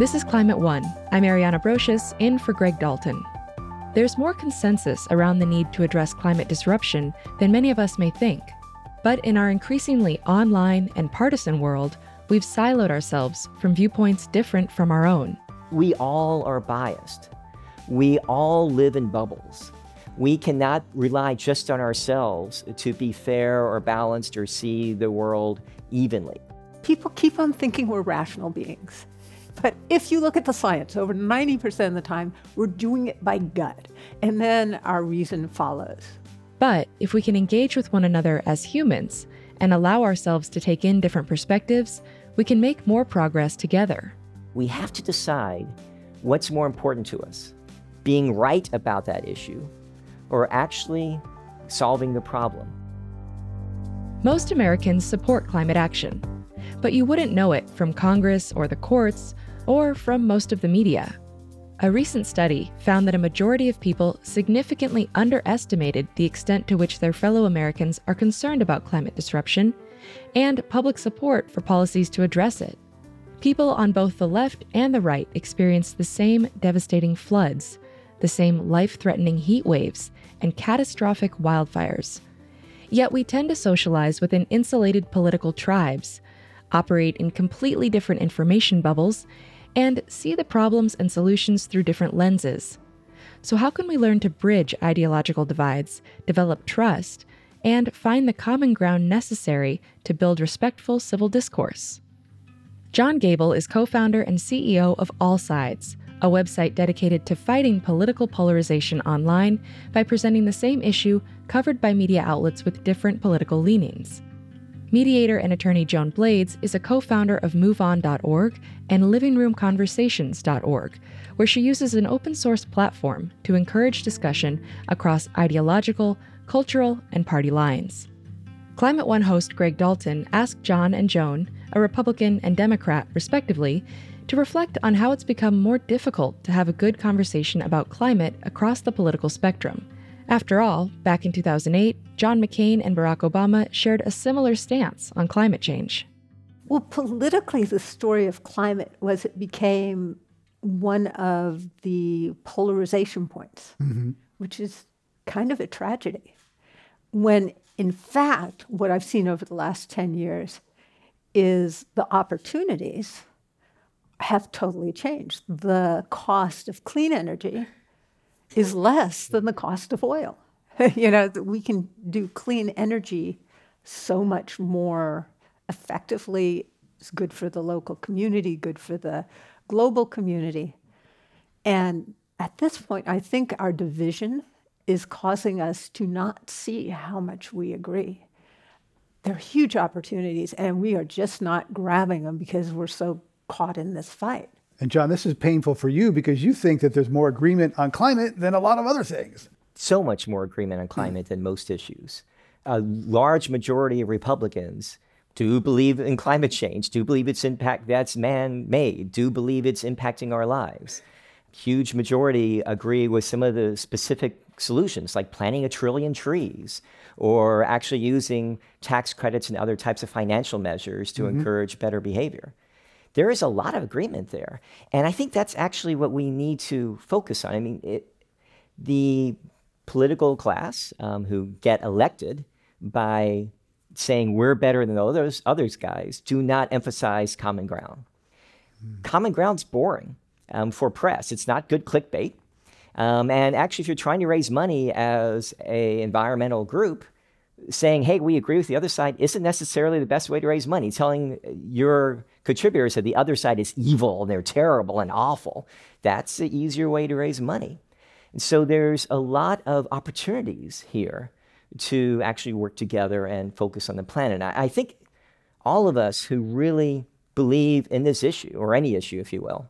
This is Climate One. I'm Ariana Brocious, in for Greg Dalton. There's more consensus around the need to address climate disruption than many of us may think. But in our increasingly online and partisan world, we've siloed ourselves from viewpoints different from our own. We all are biased. We all live in bubbles. We cannot rely just on ourselves to be fair or balanced or see the world evenly. People keep on thinking we're rational beings. But if you look at the science, over 90% of the time, we're doing it by gut, and then our reason follows. But if we can engage with one another as humans and allow ourselves to take in different perspectives, we can make more progress together. We have to decide what's more important to us, being right about that issue, or actually solving the problem. Most Americans support climate action, but you wouldn't know it from Congress or the courts or from most of the media. A recent study found that a majority of people significantly underestimated the extent to which their fellow Americans are concerned about climate disruption and public support for policies to address it. People on both the left and the right experience the same devastating floods, the same life-threatening heat waves, and catastrophic wildfires. Yet we tend to socialize within insulated political tribes, operate in completely different information bubbles, and see the problems and solutions through different lenses. So how can we learn to bridge ideological divides, develop trust, and find the common ground necessary to build respectful civil discourse? John Gable is co-founder and CEO of All Sides, a website dedicated to fighting political polarization online by presenting the same issue covered by media outlets with different political leanings. Mediator and attorney Joan Blades is a co-founder of MoveOn.org and LivingRoomConversations.org, where she uses an open-source platform to encourage discussion across ideological, cultural, and party lines. Climate One host Greg Dalton asked John and Joan, a Republican and Democrat respectively, to reflect on how it's become more difficult to have a good conversation about climate across the political spectrum. After all, back in 2008, John McCain and Barack Obama shared a similar stance on climate change. Well, politically, the story of climate was it became one of the polarization points, which is kind of a tragedy. When, in fact, what I've seen over the last 10 years is the opportunities have totally changed. The cost of clean energy is less than the cost of oil. We can do clean energy so much more effectively. It's good for the local community, good for the global community. And at this point, I think our division is causing us to not see how much we agree. There are huge opportunities, and we are just not grabbing them because we're so caught in this fight. And John, this is painful for you because you think that there's more agreement on climate than a lot of other things. So much more agreement on climate than most issues. A large majority of Republicans do believe in climate change, do believe its impact that's man-made, do believe it's impacting our lives. Huge majority agree with some of the specific solutions, like planting 1 trillion trees, or actually using tax credits and other types of financial measures to encourage better behavior. There is a lot of agreement there. And I think that's actually what we need to focus on. I mean, the political class who get elected by saying we're better than those guys do not emphasize common ground. Common ground's boring for press. It's not good clickbait. And actually, if you're trying to raise money as an environmental group, saying, hey, we agree with the other side isn't necessarily the best way to raise money. Telling your contributors that the other side is evil, they're terrible and awful, that's the easier way to raise money. And so there's a lot of opportunities here to actually work together and focus on the planet. I think all of us who really believe in this issue, or any issue, if you will,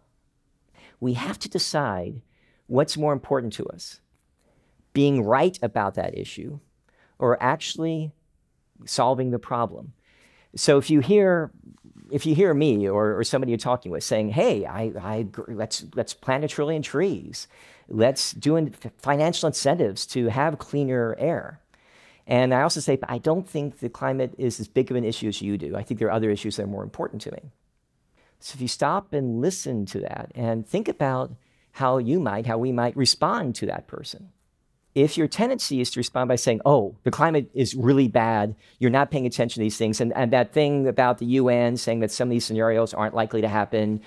we have to decide what's more important to us, being right about that issue, or actually solving the problem. So if you hear me or somebody you're talking with saying, hey, I agree, let's plant 1 trillion trees, let's do financial incentives to have cleaner air. And I also say, I don't think the climate is as big of an issue as you do. I think there are other issues that are more important to me. So if you stop and listen to that and think about how we might respond to that person. If your tendency is to respond by saying, oh, the climate is really bad, you're not paying attention to these things, and that thing about the UN saying that some of these scenarios aren't likely to happen,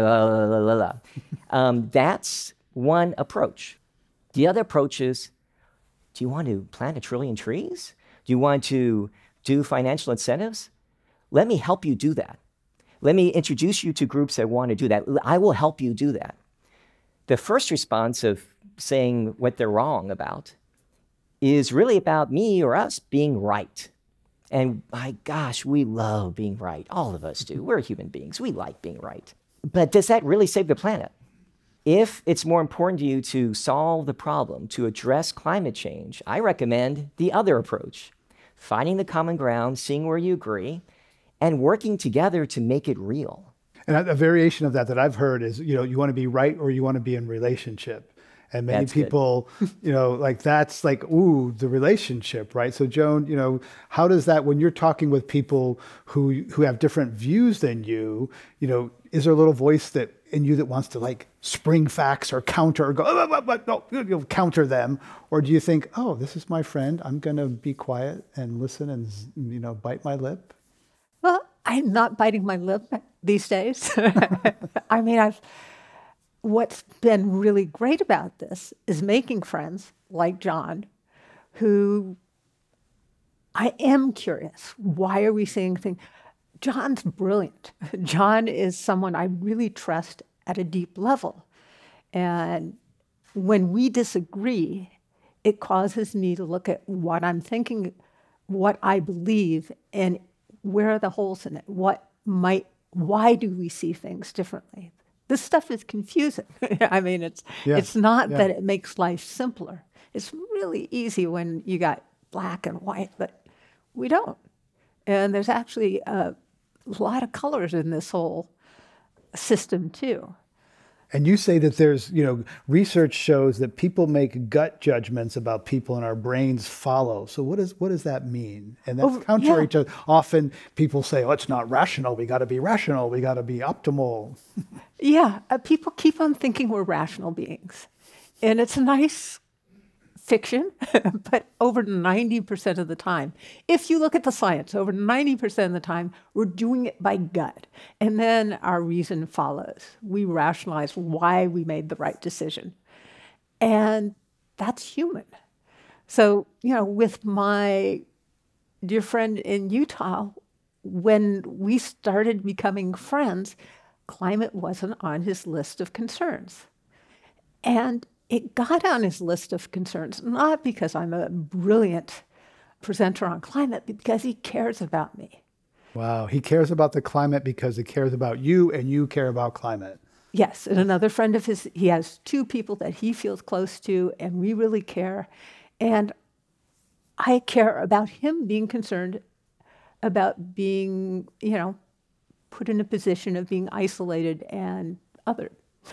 that's one approach. The other approach is, do you want to plant 1 trillion trees? Do you want to do financial incentives? Let me help you do that. Let me introduce you to groups that want to do that. I will help you do that. The first response of saying what they're wrong about is really about me or us being right. And my gosh, we love being right. All of us do. We're human beings. We like being right. But does that really save the planet? If it's more important to you to solve the problem, to address climate change, I recommend the other approach, finding the common ground, seeing where you agree, and working together to make it real. And a variation of that I've heard is, you want to be right or you want to be in relationship. And many people, that's like, ooh, the relationship, right? So Joan, how does that, when you're talking with people who have different views than you, is there a little voice in you that wants to spring facts or counter or go, no, counter them? Or do you think, oh, this is my friend, I'm going to be quiet and listen and, bite my lip? Well, I'm not biting my lip these days. I mean, what's been really great about this is making friends like John, who I am curious. Why are we seeing things? John's brilliant. John is someone I really trust at a deep level. And when we disagree, it causes me to look at what I'm thinking, what I believe, and where are the holes in it? Why do we see things differently? This stuff is confusing. I mean, it's not that it makes life simpler. It's really easy when you got black and white, but we don't. And there's actually a lot of colors in this whole system too. And you say that there's, research shows that people make gut judgments about people and our brains follow. So what does that mean? And that's contrary to often people say, oh, it's not rational. We got to be rational. We got to be optimal. Yeah, people keep on thinking we're rational beings. And it's a nice fiction, but over 90% of the time, if you look at the science, over 90% of the time, we're doing it by gut. And then our reason follows. We rationalize why we made the right decision. And that's human. So, with my dear friend in Utah, when we started becoming friends, climate wasn't on his list of concerns. And it got on his list of concerns, not because I'm a brilliant presenter on climate, but because he cares about me. Wow, he cares about the climate because he cares about you and you care about climate. Yes, and another friend of his, he has 2 people that he feels close to, and we really care. And I care about him being concerned about being, put in a position of being isolated and othered,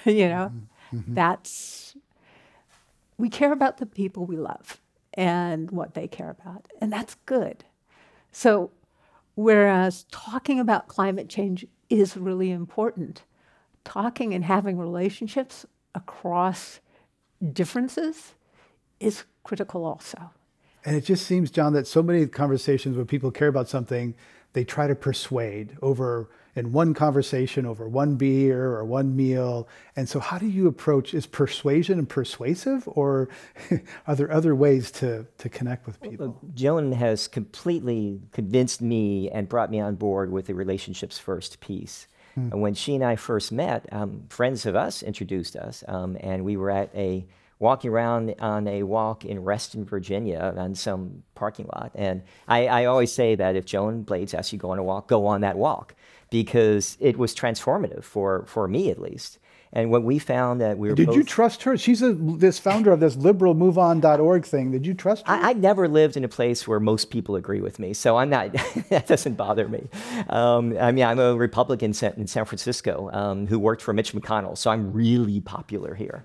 That's... We care about the people we love and what they care about, and that's good. So whereas talking about climate change is really important, talking and having relationships across differences is critical also. And it just seems, John, that so many conversations when people care about something, they try to persuade in one conversation over one beer or one meal. And so how do you approach, is persuasion and persuasive, or are there other ways to connect with people? Well, Joan has completely convinced me and brought me on board with the relationships first piece. And when she and I first met, friends of us introduced us, and we were walking around on a walk in Reston, Virginia, on some parking lot. And I always say that if Joan Blades asks you to go on a walk, go on that walk, because it was transformative for me at least. And when we found that we were Did you trust her? She's this founder of this liberal MoveOn.org thing. Did you trust her? I never lived in a place where most people agree with me, so I'm not. That doesn't bother me. I'm a Republican in San Francisco who worked for Mitch McConnell, so I'm really popular here.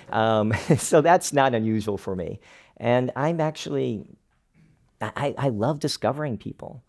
So that's not unusual for me. And I'm actually, I love discovering people.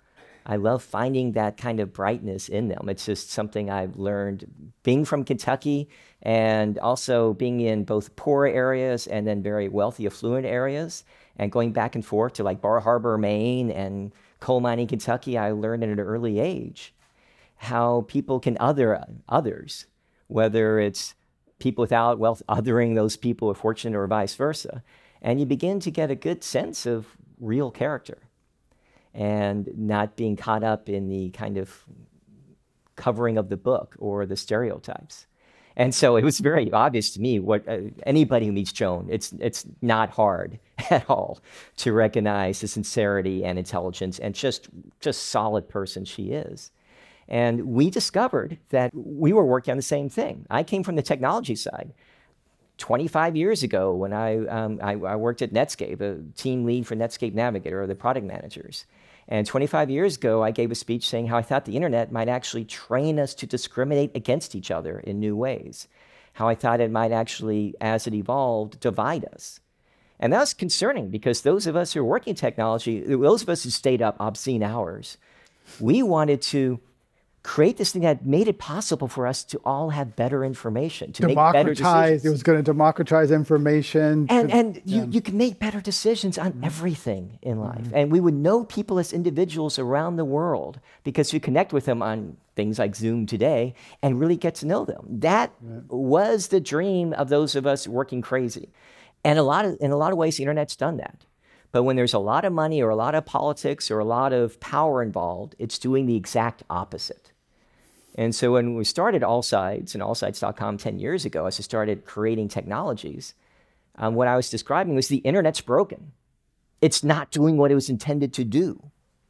I love finding that kind of brightness in them. It's just something I've learned being from Kentucky and also being in both poor areas and then very wealthy, affluent areas, and going back and forth to like Bar Harbor, Maine and coal mining, Kentucky. I learned at an early age how people can other others, whether it's people without wealth othering those people with fortune or vice versa. And you begin to get a good sense of real character and not being caught up in the kind of covering of the book or the stereotypes. And so it was very obvious to me what anybody who meets Joan, it's not hard at all to recognize the sincerity and intelligence and just solid person she is. And we discovered that we were working on the same thing. I came from the technology side. 25 years ago, when I worked at Netscape, a team lead for Netscape Navigator, or the product managers. And 25 years ago, I gave a speech saying how I thought the internet might actually train us to discriminate against each other in new ways. How I thought it might actually, as it evolved, divide us. And that was concerning because those of us who are working in technology, those of us who stayed up obscene hours, we wanted to create this thing that made it possible for us to all have better information, to make better decisions. It was going to democratize information. And you can make better decisions on everything in life. And we would know people as individuals around the world because we connect with them on things like Zoom today and really get to know them. That was the dream of those of us working crazy. And in a lot of ways, the internet's done that. But when there's a lot of money or a lot of politics or a lot of power involved, it's doing the exact opposite. And so when we started AllSides and AllSides.com 10 years ago, as I started creating technologies, what I was describing was the internet's broken. It's not doing what it was intended to do.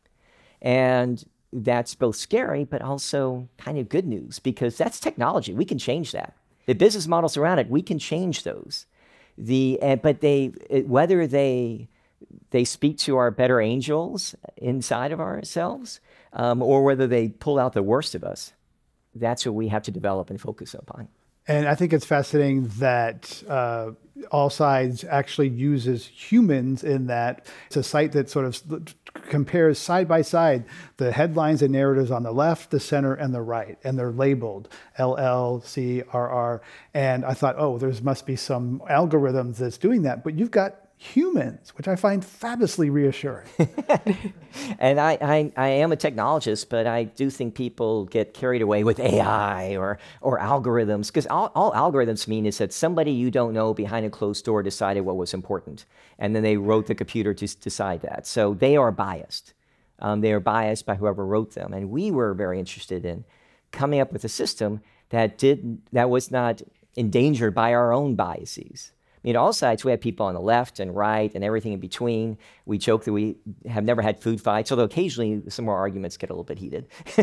And that's both scary, but also kind of good news because that's technology. We can change that. The business models around it, we can change those. But whether they speak to our better angels inside of ourselves, or whether they pull out the worst of us, that's what we have to develop and focus upon. And I think it's fascinating that AllSides actually uses humans in that. It's a site that sort of compares side by side the headlines and narratives on the left, the center, and the right. And they're labeled LL, C, RR. And I thought, oh, there must be some algorithms that's doing that. But you've got humans, which I find fabulously reassuring. And I am a technologist, but I do think people get carried away with AI or algorithms, because all algorithms mean is that somebody you don't know behind a closed door decided what was important, and then they wrote the computer to decide that. So they are biased. They are biased by whoever wrote them. And we were very interested in coming up with a system that was not endangered by our own biases. I mean, AllSides, we have people on the left and right and everything in between. We joke that we have never had food fights, although occasionally some more arguments get a little bit heated.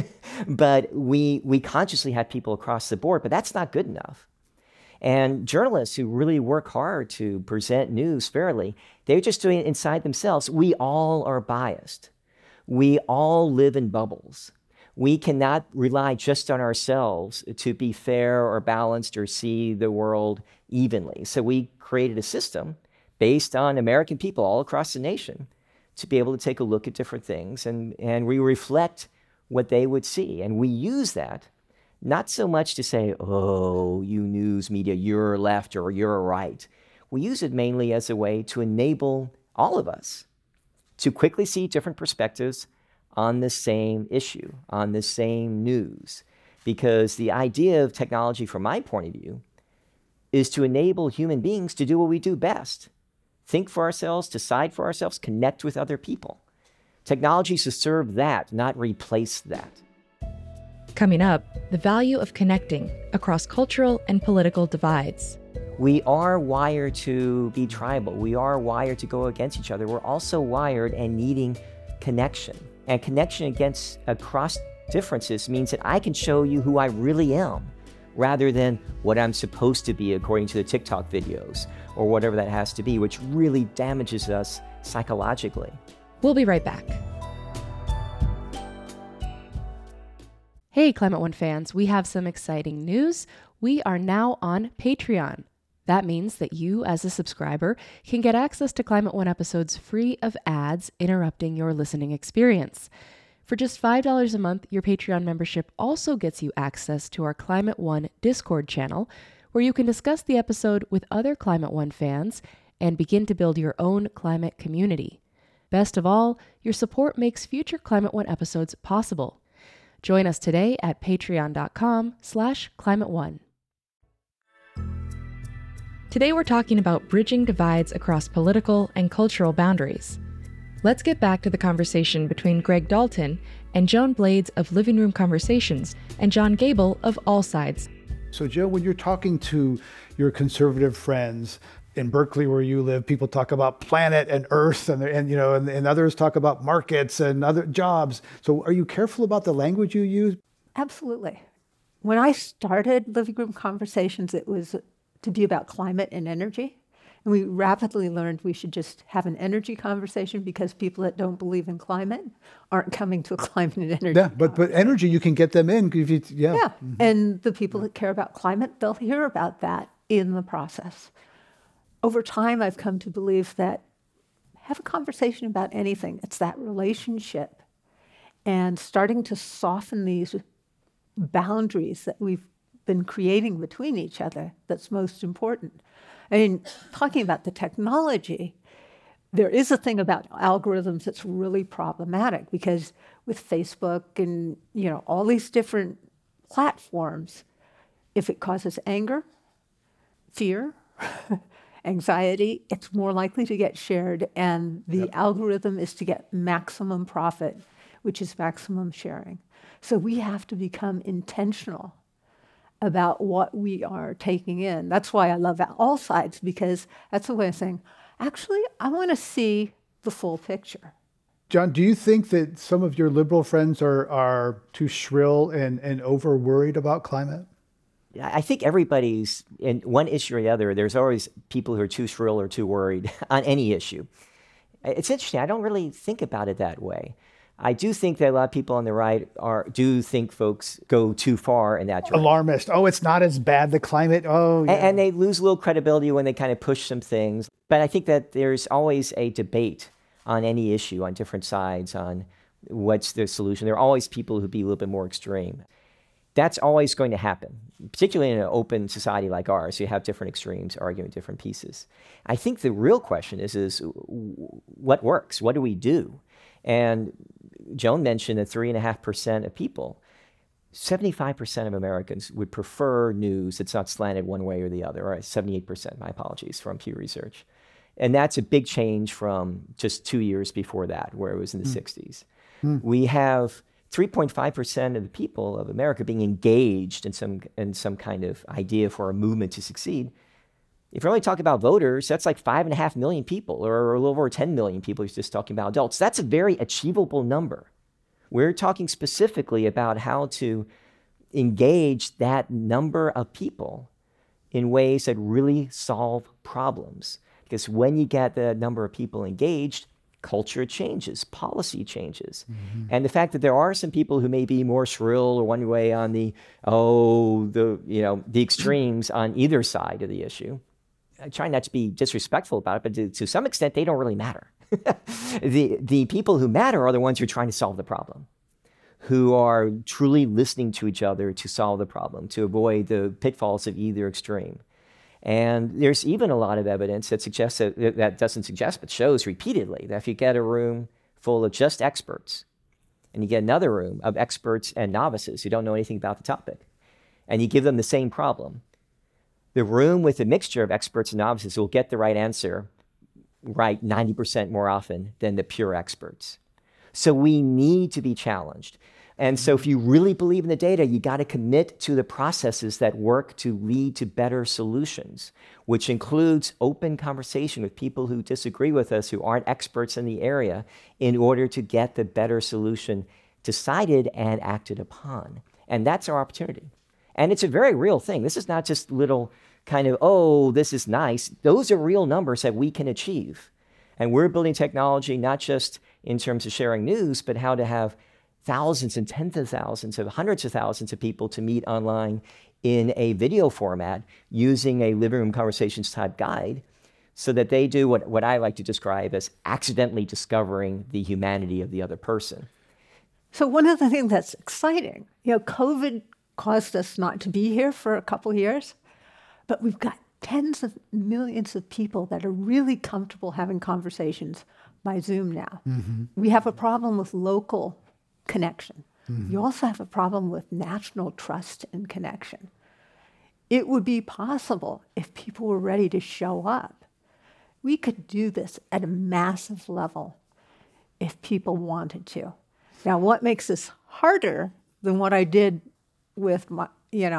But we consciously have people across the board, but that's not good enough. And journalists who really work hard to present news fairly, they're just doing it inside themselves. We all are biased. We all live in bubbles. We cannot rely just on ourselves to be fair or balanced or see the world evenly. So we created a system based on American people all across the nation to be able to take a look at different things, and we reflect what they would see. And we use that not so much to say, oh, you news media, you're left or you're right. We use it mainly as a way to enable all of us to quickly see different perspectives on the same issue, on the same news. Because the idea of technology, from my point of view, is to enable human beings to do what we do best. Think for ourselves, decide for ourselves, connect with other people. Technology is to serve that, not replace that. Coming up, the value of connecting across cultural and political divides. We are wired to be tribal. We are wired to go against each other. We're also wired and needing connection. And connection across differences means that I can show you who I really am, rather than what I'm supposed to be according to the TikTok videos or whatever that has to be, which really damages us psychologically. We'll be right back. Hey, Climate One fans, we have some exciting news. We are now on Patreon. That means that you, as a subscriber, can get access to Climate One episodes free of ads interrupting your listening experience. For just $5 a month, your Patreon membership also gets you access to our Climate One Discord channel, where you can discuss the episode with other Climate One fans and begin to build your own climate community. Best of all, your support makes future Climate One episodes possible. Join us today at patreon.com/climateone. Today we're talking about bridging divides across political and cultural boundaries. Let's get back to the conversation between Greg Dalton and Joan Blades of Living Room Conversations and John Gable of All Sides. So, Joe, when you're talking to your conservative friends in Berkeley, where you live, people talk about planet and Earth, and others talk about markets and other jobs. So, are you careful about the language you use? Absolutely. When I started Living Room Conversations, it was to be about climate and energy. And we rapidly learned we should just have an energy conversation because people that don't believe in climate aren't coming to a climate and energy. Yeah, but energy, you can get them in. If you, yeah. Mm-hmm. And the people that care about climate, they'll hear about that in the process. Over time, I've come to believe that have a conversation about anything. It's that relationship and starting to soften these boundaries that we've been creating between each other that's most important. I mean, talking about the technology, there is a thing about algorithms that's really problematic because with Facebook and, all these different platforms, if it causes anger, fear, anxiety, it's more likely to get shared, and the algorithm is to get maximum profit, which is maximum sharing. So we have to become intentional about what we are taking in. That's why I love All Sides, because that's a way of saying, actually, I want to see the full picture. John, do you think that some of your liberal friends are too shrill and over worried about climate? I think everybody's, in one issue or the other, there's always people who are too shrill or too worried on any issue. It's interesting. I don't really think about it that way. I do think that a lot of people on the right do think folks go too far in that direction. Alarmist. Oh, it's not as bad, the climate. Oh, yeah. And they lose a little credibility when they kind of push some things. But I think that there's always a debate on any issue, on different sides, on what's the solution. There are always people who be a little bit more extreme. That's always going to happen, particularly in an open society like ours. You have different extremes arguing different pieces. I think the real question is what works? What do we do? And Joan mentioned that 3.5% of people, 75% of Americans would prefer news that's not slanted one way or the other, or 78%, my apologies, from Pew Research. And that's a big change from just 2 years before that, where it was in the 60s. We have 3.5% of the people of America being engaged in some kind of idea for a movement to succeed. If you're only talking about voters, that's like 5.5 million people, or a little over 10 million people. He's just talking about adults. That's a very achievable number. We're talking specifically about how to engage that number of people in ways that really solve problems. Because when you get the number of people engaged, culture changes, policy changes. Mm-hmm. And the fact that there are some people who may be more shrill or one way on the extremes on either side of the issue, I try not to be disrespectful about it, but to some extent, they don't really matter. The people who matter are the ones who are trying to solve the problem, who are truly listening to each other to solve the problem, to avoid the pitfalls of either extreme. And there's even a lot of evidence that suggests that doesn't suggest, but shows repeatedly that if you get a room full of just experts, and you get another room of experts and novices who don't know anything about the topic, and you give them the same problem, the room with a mixture of experts and novices will get the right answer right 90% more often than the pure experts. So we need to be challenged. And so if you really believe in the data, you got to commit to the processes that work to lead to better solutions, which includes open conversation with people who disagree with us, who aren't experts in the area, in order to get the better solution decided and acted upon. And that's our opportunity. And it's a very real thing. This is not just little kind of, oh, this is nice. Those are real numbers that we can achieve. And we're building technology not just in terms of sharing news, but how to have thousands and tens of thousands of hundreds of thousands of people to meet online in a video format using a living room conversations type guide so that they do what I like to describe as accidentally discovering the humanity of the other person. So one of the things that's exciting, COVID caused us not to be here for a couple years, but we've got tens of millions of people that are really comfortable having conversations by Zoom now. We have a problem with local connection. You also have a problem with national trust and connection. It would be possible if people were ready to show up. We could do this at a massive level if people wanted to. Now, what makes this harder than what I did with my,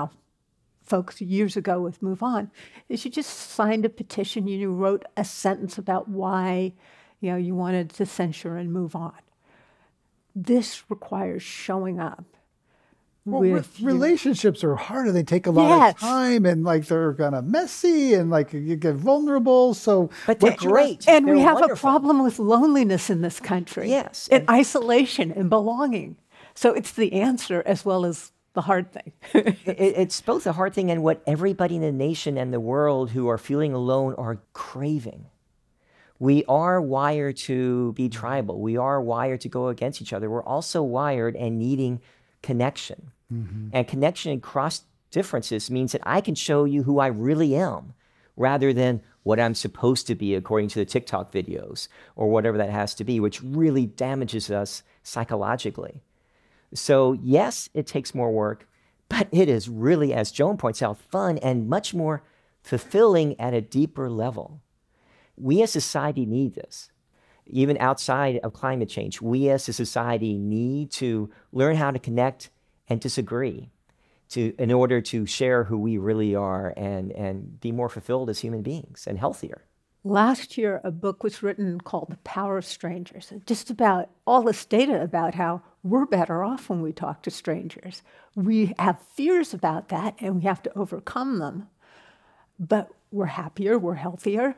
folks years ago with Move On is you just signed a petition, you wrote a sentence about why, you wanted to censure and move on. This requires showing up. Well, relationships are harder. They take a lot of time, and they're kind of messy, and you get vulnerable. So, but they're great. And they're we have wonderful. a problem with loneliness in this country. Yes, and isolation and belonging. So it's the answer as well as the hard thing. It's both a hard thing and what everybody in the nation and the world who are feeling alone are craving. We are wired to be tribal. We are wired to go against each other. We're also wired and needing connection. And connection across differences means that I can show you who I really am rather than what I'm supposed to be according to the TikTok videos or whatever that has to be, which really damages us psychologically. So yes, it takes more work, but it is really, as Joan points out, fun and much more fulfilling at a deeper level. We as society need this. Even outside of climate change, we as a society need to learn how to connect and disagree in order to share who we really are and be more fulfilled as human beings and healthier. Last year, a book was written called The Power of Strangers, just about all this data about how we're better off when we talk to strangers. We have fears about that, and we have to overcome them. But we're happier, we're healthier.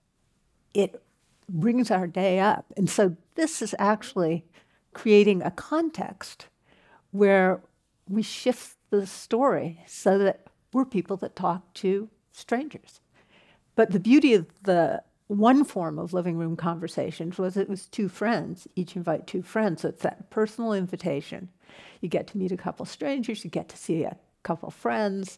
It brings our day up. And so this is actually creating a context where we shift the story so that we're people that talk to strangers. But the beauty of the one form of living room conversations was it was two friends, each invite two friends. So it's that personal invitation. You get to meet a couple strangers, you get to see a couple friends,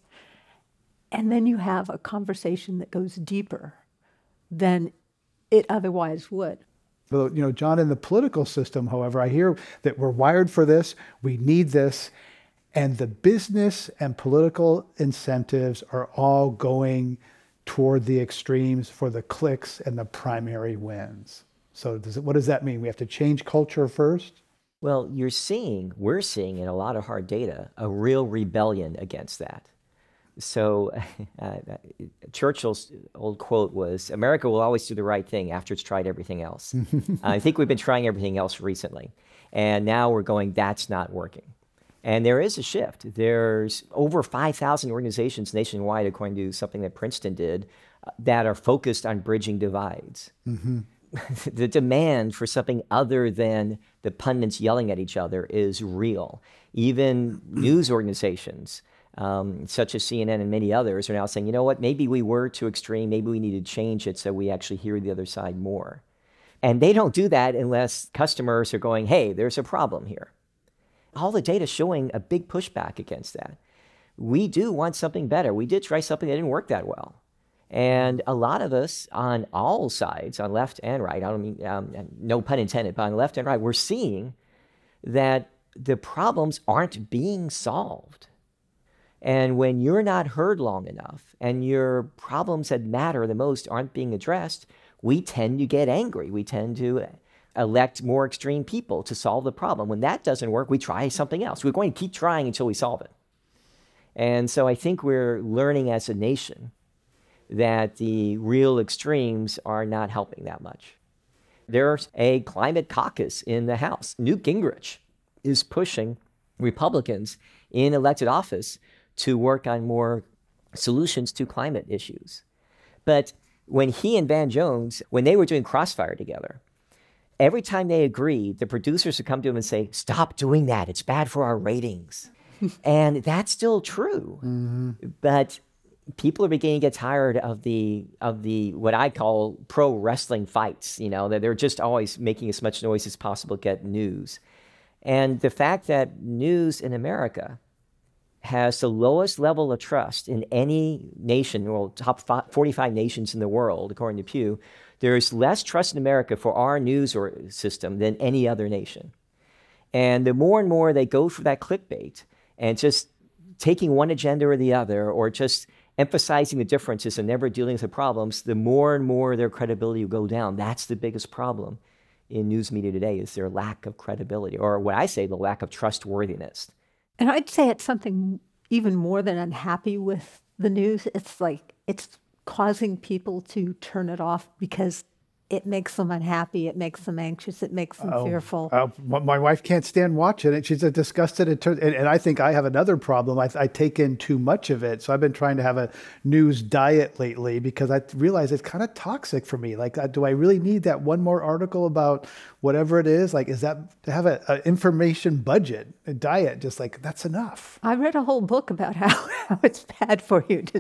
and then you have a conversation that goes deeper than it otherwise would. But, John, in the political system, however, I hear that we're wired for this, we need this, and the business and political incentives are all going toward the extremes for the clicks and the primary wins. So what does that mean? We have to change culture first? Well, we're seeing in a lot of hard data, a real rebellion against that. So Churchill's old quote was, America will always do the right thing after it's tried everything else. I think we've been trying everything else recently. And now we're going, that's not working. And there is a shift. There's over 5,000 organizations nationwide, according to something that Princeton did, that are focused on bridging divides. The demand for something other than the pundits yelling at each other is real. Even news organizations, such as CNN and many others, are now saying, you know what, maybe we were too extreme, maybe we need to change it so we actually hear the other side more. And they don't do that unless customers are going, hey, there's a problem here. All the data showing a big pushback against that. We do want something better. We did try something that didn't work that well. And a lot of us on all sides, on left and right, I don't mean, no pun intended, but on left and right, we're seeing that the problems aren't being solved. And when you're not heard long enough and your problems that matter the most aren't being addressed, we tend to get angry. We tend to elect more extreme people to solve the problem. When that doesn't work, we try something else. We're going to keep trying until we solve it. And so I think we're learning as a nation that the real extremes are not helping that much. There's a climate caucus in the House. Newt Gingrich is pushing Republicans in elected office to work on more solutions to climate issues. But when he and Van Jones, when they were doing Crossfire together, every time they agreed, the producers would come to him and say, stop doing that. It's bad for our ratings. And that's still true. But people are beginning to get tired of the what I call pro wrestling fights, that they're just always making as much noise as possible to get news. And the fact that news in America has the lowest level of trust in any nation, well, top 45 nations in the world, according to Pew, there's less trust in America for our news system than any other nation. And the more and more they go for that clickbait and just taking one agenda or the other, or just emphasizing the differences and never dealing with the problems, the more and more their credibility will go down. That's the biggest problem in news media today, is their lack of credibility, or what I say, the lack of trustworthiness. And I'd say it's something even more than unhappy with the news. It's like it's causing people to turn it off because it makes them unhappy, it makes them anxious, it makes them fearful. My wife can't stand watching it. She's disgusted. And I think I have another problem. I take in too much of it. So I've been trying to have a news diet lately because I realize it's kind of toxic for me. Like, do I really need that one more article about whatever it is? Like, is that to have an information budget, a diet, just like that's enough? I read a whole book about how it's bad for you to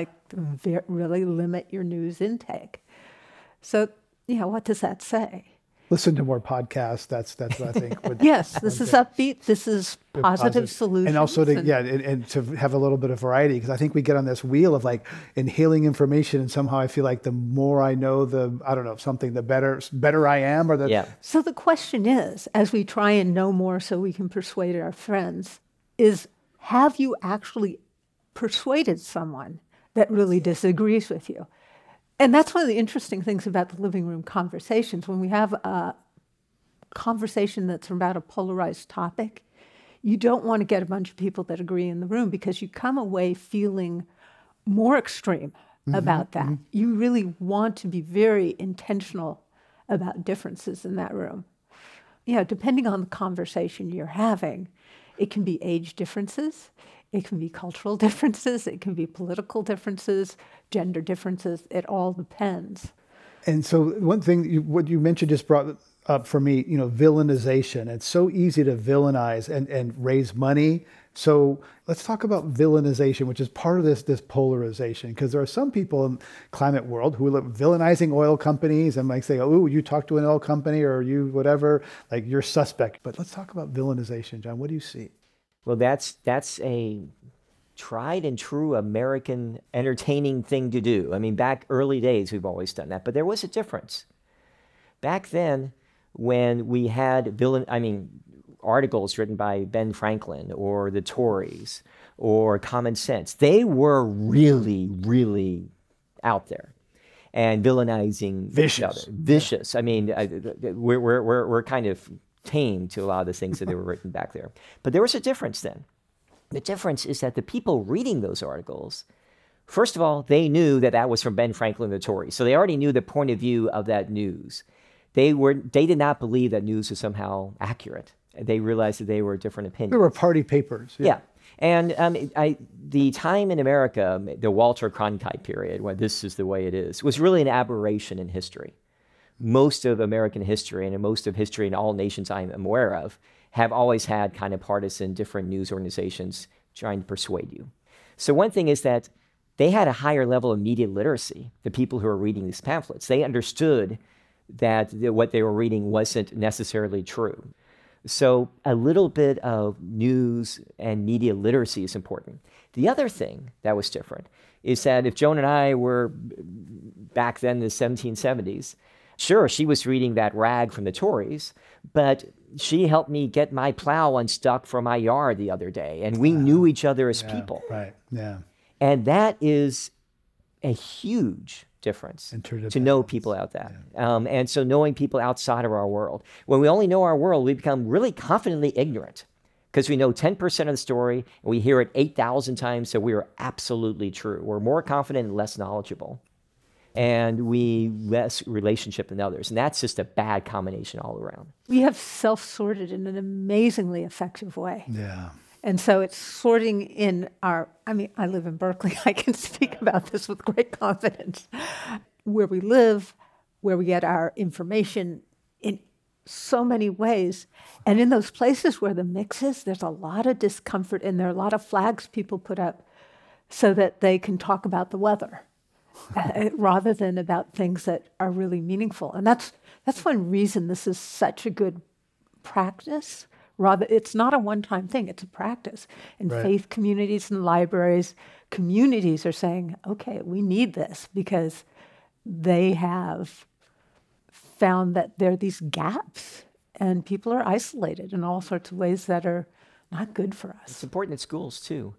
really limit your news intake. So, what does that say? Listen to more podcasts. That's what I think. Yes, this is upbeat. This is positive solutions. And also to have a little bit of variety, because I think we get on this wheel of like inhaling information, and somehow I feel like the more I know, the better I am. So the question is, as we try and know more so we can persuade our friends, is have you actually persuaded someone that really disagrees with you? And that's one of the interesting things about the living room conversations. When we have a conversation that's about a polarized topic, you don't want to get a bunch of people that agree in the room, because you come away feeling more extreme about that. Mm-hmm. You really want to be very intentional about differences in that room. Depending on the conversation you're having, it can be age differences. It can be cultural differences, it can be political differences, gender differences, it all depends. And so one thing, what you mentioned just brought up for me, villainization. It's so easy to villainize and raise money. So let's talk about villainization, which is part of this polarization, because there are some people in climate world who are villainizing oil companies and like say, oh, you talk to an oil company or you whatever, like you're suspect. But let's talk about villainization, John. What do you see? Well, that's a tried and true American entertaining thing to do. I mean, back early days, we've always done that, but there was a difference. Back then, when we had articles written by Ben Franklin or the Tories or Common Sense, they were really, really out there and villainizing each other. Vicious. I mean, we're kind of tame to a lot of the things that they were written back there. But there was a difference then. The difference is that the people reading those articles, first of all, they knew that was from Ben Franklin and the Tories. So they already knew the point of view of that news. They did not believe that news was somehow accurate. They realized that they were different opinions. There were party papers. Yeah. And the time in America, the Walter Cronkite period, when this is the way it is, was really an aberration in history. Most of American history and most of history in all nations I'm aware of have always had kind of partisan different news organizations trying to persuade you. So one thing is that they had a higher level of media literacy, the people who were reading these pamphlets. They understood that what they were reading wasn't necessarily true. So a little bit of news and media literacy is important. The other thing that was different is that if Joan and I were back then in the 1770s, sure, she was reading that rag from the Tories, but she helped me get my plow unstuck from my yard the other day, and we knew each other as people. Right, yeah. And that is a huge difference to know people out there. Yeah. And so knowing people outside of our world. When we only know our world, we become really confidently ignorant because we know 10% of the story, and we hear it 8,000 times, so we are absolutely true. We're more confident and less knowledgeable. And we less relationship than others. And that's just a bad combination all around. We have self-sorted in an amazingly effective way. Yeah. And so it's sorting in I live in Berkeley. I can speak about this with great confidence. Where we live, where we get our information in so many ways. And in those places where the mix is, there's a lot of discomfort and there are a lot of flags people put up so that they can talk about the weather. Rather than about things that are really meaningful. And that's one reason this is such a good practice Rather, it's not a one-time thing, it's a practice. And Right. faith communities and libraries, communities are saying, okay, we need this because they have found that there are these gaps and people are isolated in all sorts of ways that are not good for us. It's important in schools too.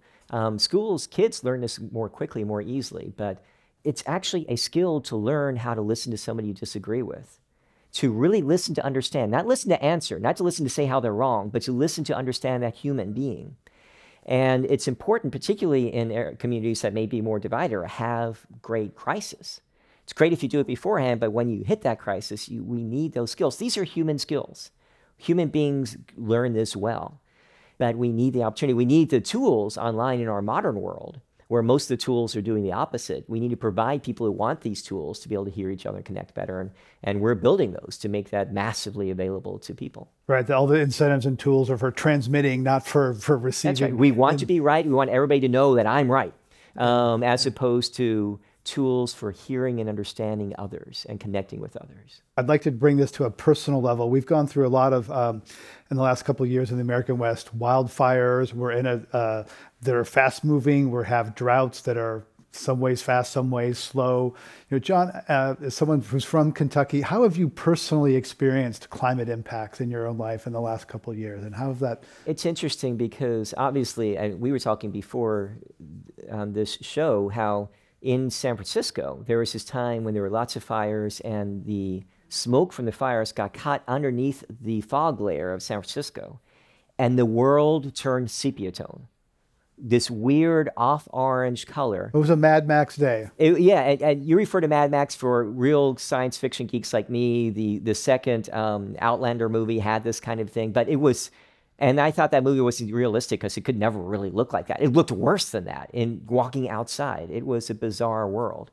Kids learn this more quickly, more easily, but it's actually a skill to learn how to listen to somebody you disagree with, to really listen to understand, not listen to answer, not to listen to say how they're wrong, but to listen to understand that human being. And it's important, particularly in communities that may be more divided or have great crisis. It's great if you do it beforehand, but when you hit that crisis, we need those skills. These are human skills. Human beings learn this well. But we need the opportunity. We need the tools online in our modern world, where most of the tools are doing the opposite. We need to provide people who want these tools to be able to hear each other and connect better. And we're building those to make that massively available to people. Right. All the incentives and tools are for transmitting, not for receiving. That's right. We want to be right. We want everybody to know that I'm right, as opposed to tools for hearing and understanding others and connecting with others. I'd like to bring this to a personal level. We've gone through a lot of, in the last couple of years in the American West, wildfires. We're in that are fast moving. We have droughts that are some ways fast, some ways slow. John, as someone who's from Kentucky, how have you personally experienced climate impacts in your own life in the last couple of years? And how have that? It's interesting because obviously, and we were talking before this show, how in San Francisco, there was this time when there were lots of fires and the smoke from the fires got caught underneath the fog layer of San Francisco, and the world turned sepia tone. This weird off-orange color. It was a Mad Max day. And you refer to Mad Max for real science fiction geeks like me. The second Outlander movie had this kind of thing, but it was... And I thought that movie wasn't realistic because it could never really look like that. It looked worse than that in walking outside. It was a bizarre world.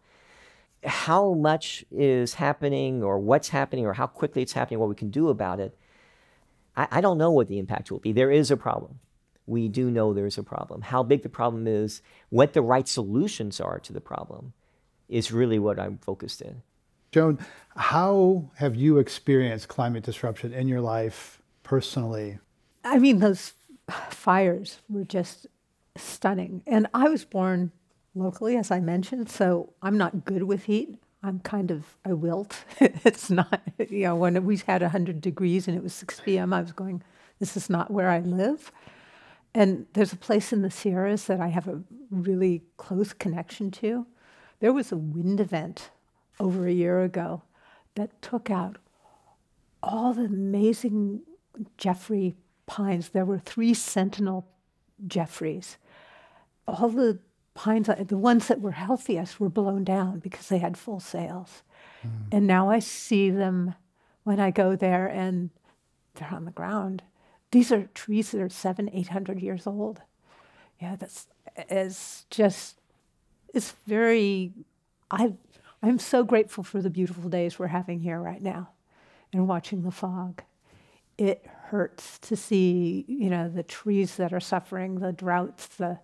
How much is happening or what's happening or how quickly it's happening, what we can do about it, I don't know what the impact will be. There is a problem. We do know there's a problem. How big the problem is, what the right solutions are to the problem is really what I'm focused in. Joan, how have you experienced climate disruption in your life personally? I mean, those fires were just stunning. And I was born locally, as I mentioned, so I'm not good with heat. I'm kind of a wilt. It's not, when we had 100 degrees and it was 6 p.m., I was going, this is not where I live. And there's a place in the Sierras that I have a really close connection to. There was a wind event over a year ago that took out all the amazing Jeffrey pines. There were 3 sentinel Jeffreys. All the pines, the ones that were healthiest, were blown down because they had full sails. And now I see them when I go there and they're on the ground. These are trees that are 700-800 years old. Yeah, it's very, I'm so grateful for the beautiful days we're having here right now and watching the fog. It hurts to see, the trees that are suffering, the droughts,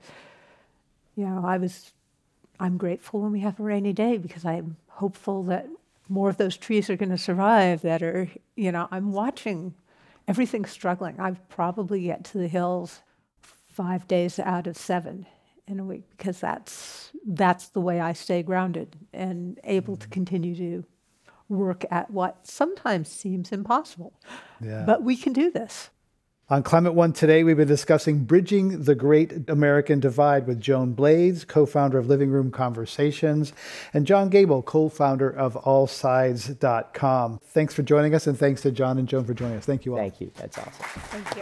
I'm grateful when we have a rainy day because I'm hopeful that more of those trees are going to survive that are, I'm watching everything struggling. I've probably get to the hills 5 days out of 7 in a week because that's the way I stay grounded and able to continue to work at what sometimes seems impossible. Yeah. But we can do this. On Climate One today, we've been discussing Bridging the Great American Divide with Joan Blades, co-founder of Living Room Conversations, and John Gable, co-founder of AllSides.com. Thanks for joining us, and thanks to John and Joan for joining us. Thank you all. Thank you. That's awesome. Thank you.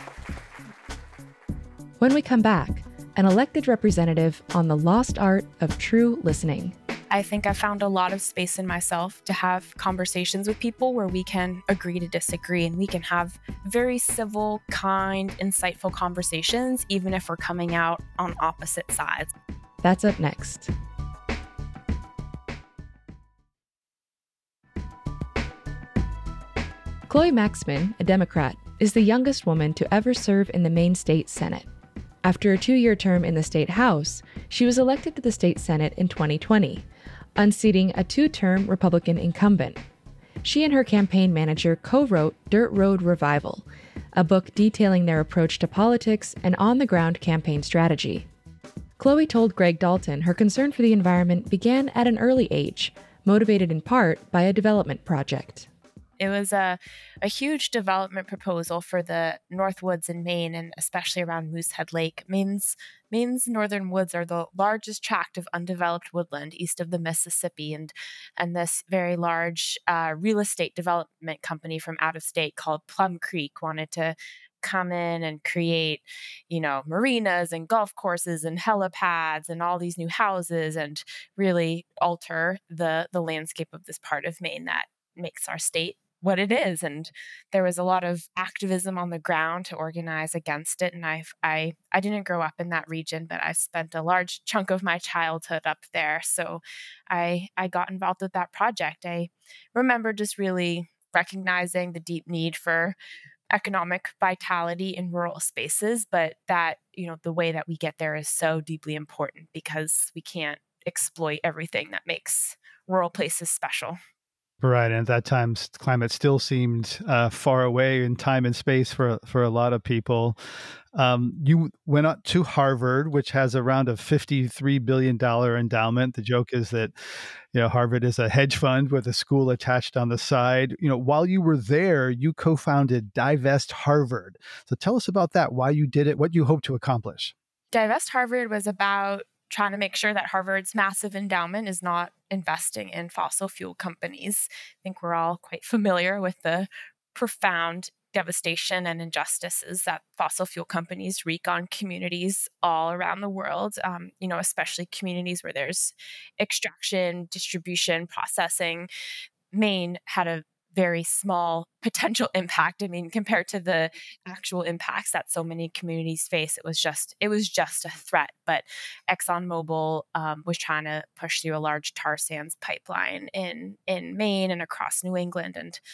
When we come back, an elected representative on the lost art of true listening. I think I found a lot of space in myself to have conversations with people where we can agree to disagree and we can have very civil, kind, insightful conversations, even if we're coming out on opposite sides. That's up next. Chloe Maxman, a Democrat, is the youngest woman to ever serve in the Maine State Senate. After a 2-year term in the State House, she was elected to the State Senate in 2020, unseating a 2-term Republican incumbent. She and her campaign manager co-wrote Dirt Road Revival, a book detailing their approach to politics and on-the-ground campaign strategy. Chloe told Greg Dalton her concern for the environment began at an early age, motivated in part by a development project. It was a huge development proposal for the North Woods in Maine, and especially around Moosehead Lake. Maine's northern woods are the largest tract of undeveloped woodland east of the Mississippi, and this very large real estate development company from out of state called Plum Creek wanted to come in and create, marinas and golf courses and helipads and all these new houses and really alter the landscape of this part of Maine that makes our state what it is. And there was a lot of activism on the ground to organize against it. And I didn't grow up in that region, but I spent a large chunk of my childhood up there. So I got involved with that project. I remember just really recognizing the deep need for economic vitality in rural spaces, but that, the way that we get there is so deeply important because we can't exploit everything that makes rural places special. Right. And at that time, climate still seemed far away in time and space for a lot of people. You went up to Harvard, which has around a $53 billion endowment. The joke is that, Harvard is a hedge fund with a school attached on the side. While you were there, you co-founded Divest Harvard. So tell us about that, why you did it, what you hope to accomplish. Divest Harvard was about trying to make sure that Harvard's massive endowment is not investing in fossil fuel companies. I think we're all quite familiar with the profound devastation and injustices that fossil fuel companies wreak on communities all around the world, especially communities where there's extraction, distribution, processing. Maine had a very small potential impact. I mean, compared to the actual impacts that so many communities face, it was just a threat. But ExxonMobil was trying to push through a large tar sands pipeline in Maine and across New England,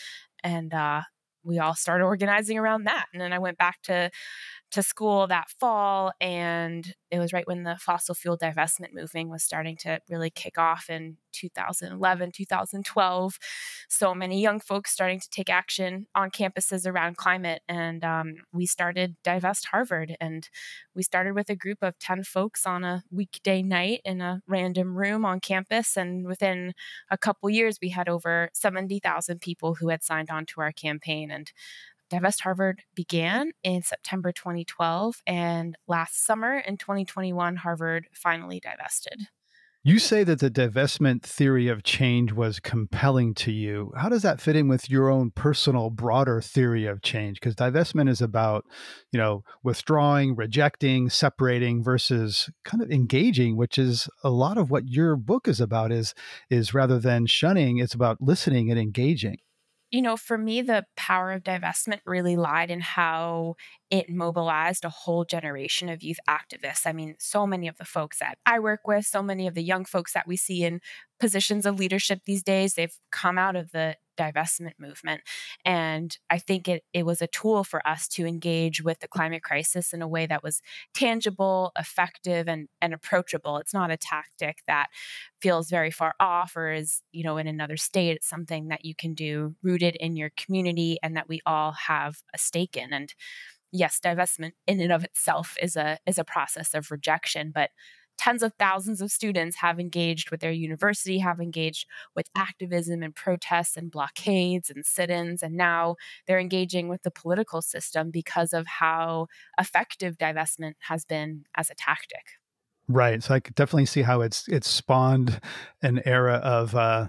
and we all started organizing around that. And then I went back to school that fall, and it was right when the fossil fuel divestment movement was starting to really kick off in 2011, 2012. So many young folks starting to take action on campuses around climate. And we started Divest Harvard. And we started with a group of 10 folks on a weekday night in a random room on campus. And within a couple years, we had over 70,000 people who had signed on to our campaign. And Divest Harvard began in September 2012, and last summer in 2021, Harvard finally divested. You say that the divestment theory of change was compelling to you. How does that fit in with your own personal, broader theory of change? Because divestment is about, withdrawing, rejecting, separating versus kind of engaging, which is a lot of what your book is about, is rather than shunning, it's about listening and engaging. For me, the power of divestment really lied in how it mobilized a whole generation of youth activists. I mean, so many of the folks that I work with, so many of the young folks that we see in positions of leadership these days, they've come out of the divestment movement. And I think it was a tool for us to engage with the climate crisis in a way that was tangible, effective, and approachable. It's not a tactic that feels very far off or is, in another state. It's something that you can do rooted in your community and that we all have a stake in. And yes, divestment in and of itself is a process of rejection, but tens of thousands of students have engaged with their university, have engaged with activism and protests and blockades and sit-ins, and now they're engaging with the political system because of how effective divestment has been as a tactic. Right. So I could definitely see how it's spawned an era of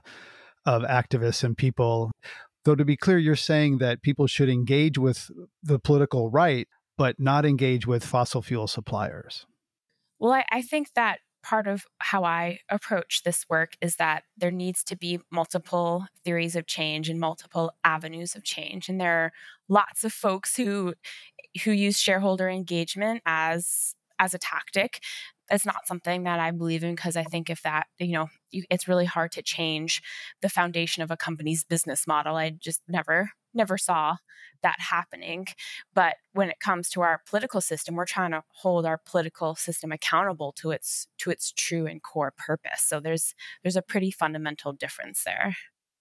activists and people. Though to be clear, you're saying that people should engage with the political right, but not engage with fossil fuel suppliers. Well, I think that part of how I approach this work is that there needs to be multiple theories of change and multiple avenues of change. And there are lots of folks who use shareholder engagement as a tactic. It's not something that I believe in, because I think if that, it's really hard to change the foundation of a company's business model. I just never saw that happening. But when it comes to our political system, we're trying to hold our political system accountable to its true and core purpose. So there's a pretty fundamental difference there.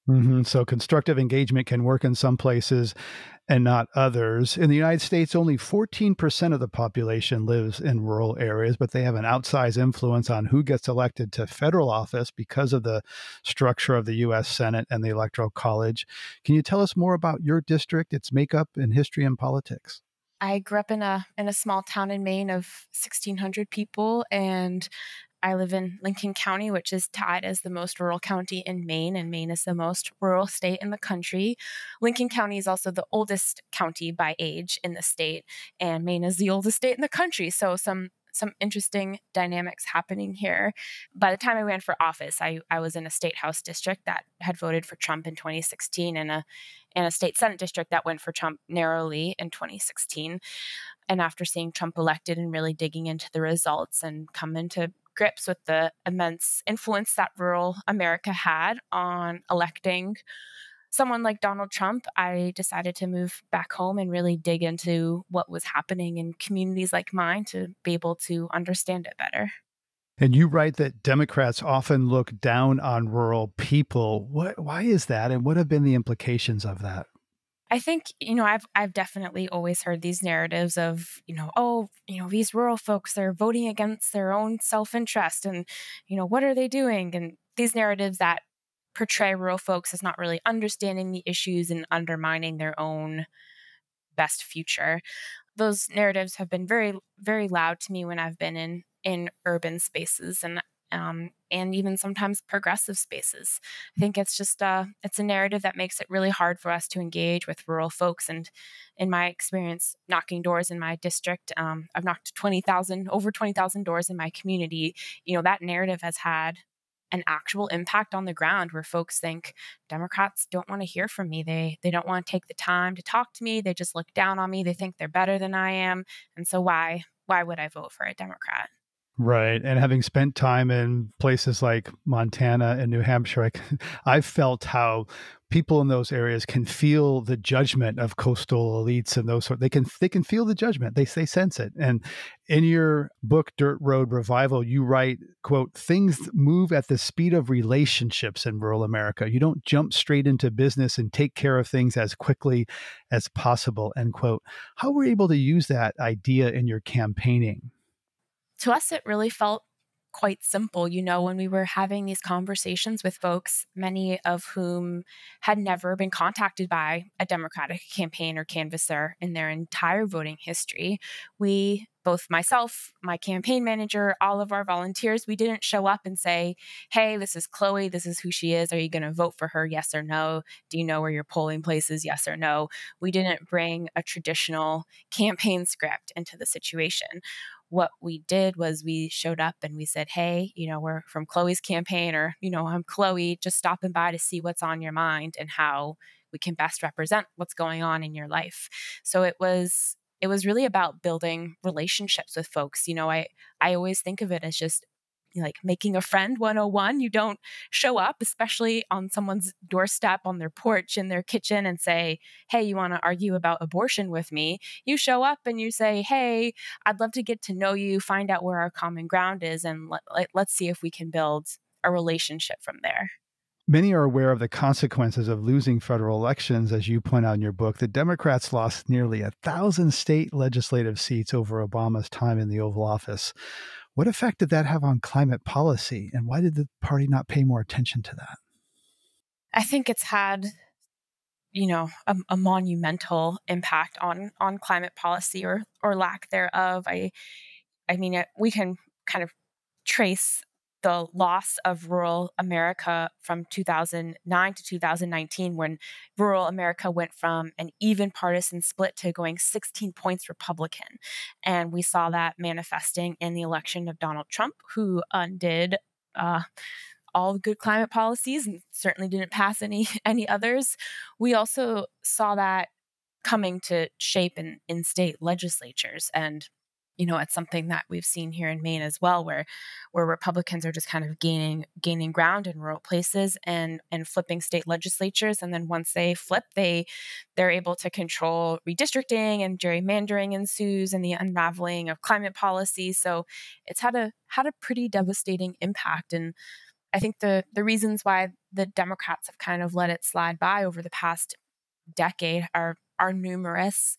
So constructive engagement can work in some places and not others. In the United States, only 14% of the population lives in rural areas, but they have an outsized influence on who gets elected to federal office because of the structure of the U.S. Senate and the Electoral College. Can you tell us more about your district, its makeup, and history and politics? I grew up in a small town in Maine of 1,600 people, and I live in Lincoln County, which is tied as the most rural county in Maine, and Maine is the most rural state in the country. Lincoln County is also the oldest county by age in the state, and Maine is the oldest state in the country. So some interesting dynamics happening here. By the time I ran for office, I was in a state house district that had voted for Trump in 2016 and a state senate district that went for Trump narrowly in 2016. And after seeing Trump elected and really digging into the results and come into grips with the immense influence that rural America had on electing someone like Donald Trump, I decided to move back home and really dig into what was happening in communities like mine to be able to understand it better. And you write that Democrats often look down on rural people. Why is that? And what have been the implications of that? I think, I've definitely always heard these narratives of, these rural folks, they're voting against their own self-interest and, what are they doing? And these narratives that portray rural folks as not really understanding the issues and undermining their own best future. Those narratives have been very, very loud to me when I've been in urban spaces and even sometimes progressive spaces. I think it's just it's a narrative that makes it really hard for us to engage with rural folks. And in my experience, knocking doors in my district, I've knocked over 20,000 doors in my community. That narrative has had an actual impact on the ground where folks think Democrats don't want to hear from me. They don't want to take the time to talk to me. They just look down on me. They think they're better than I am. And so why would I vote for a Democrat? Right. And having spent time in places like Montana and New Hampshire, I've felt how people in those areas can feel the judgment of coastal elites and those they can feel the judgment. They sense it. And in your book, Dirt Road Revival, you write, quote, "Things move at the speed of relationships in rural America. You don't jump straight into business and take care of things as quickly as possible," end quote. How were you able to use that idea in your campaigning? To us, it really felt quite simple. When we were having these conversations with folks, many of whom had never been contacted by a Democratic campaign or canvasser in their entire voting history, both myself, my campaign manager, all of our volunteers, we didn't show up and say, "Hey, this is Chloe. This is who she is. Are you going to vote for her? Yes or no? Do you know where your polling place is? Yes or no?" We didn't bring a traditional campaign script into the situation. What we did was we showed up and we said, "Hey, we're from Chloe's campaign," or, "I'm Chloe, just stopping by to see what's on your mind and how we can best represent what's going on in your life." So it was really about building relationships with folks. I always think of it as just like making a friend 101. You don't show up, especially on someone's doorstep, on their porch, in their kitchen, and say, "Hey, you want to argue about abortion with me?" You show up and you say, "Hey, I'd love to get to know you, find out where our common ground is, and let's see if we can build a relationship from there." Many are aware of the consequences of losing federal elections. As you point out in your book, the Democrats lost nearly 1,000 state legislative seats over Obama's time in the Oval Office. What effect did that have on climate policy, and why did the party not pay more attention to that? I think it's had a monumental impact on climate policy or lack thereof. We can kind of trace the loss of rural America from 2009 to 2019, when rural America went from an even partisan split to going 16 points Republican. And we saw that manifesting in the election of Donald Trump, who undid all the good climate policies and certainly didn't pass any others. We also saw that coming to shape in state legislatures. And it's something that we've seen here in Maine as well, where Republicans are just kind of gaining ground in rural places and flipping state legislatures. And then once they flip, they're able to control redistricting, and gerrymandering ensues, and the unraveling of climate policy. So it's had a pretty devastating impact. And I think the reasons why the Democrats have kind of let it slide by over the past decade are numerous.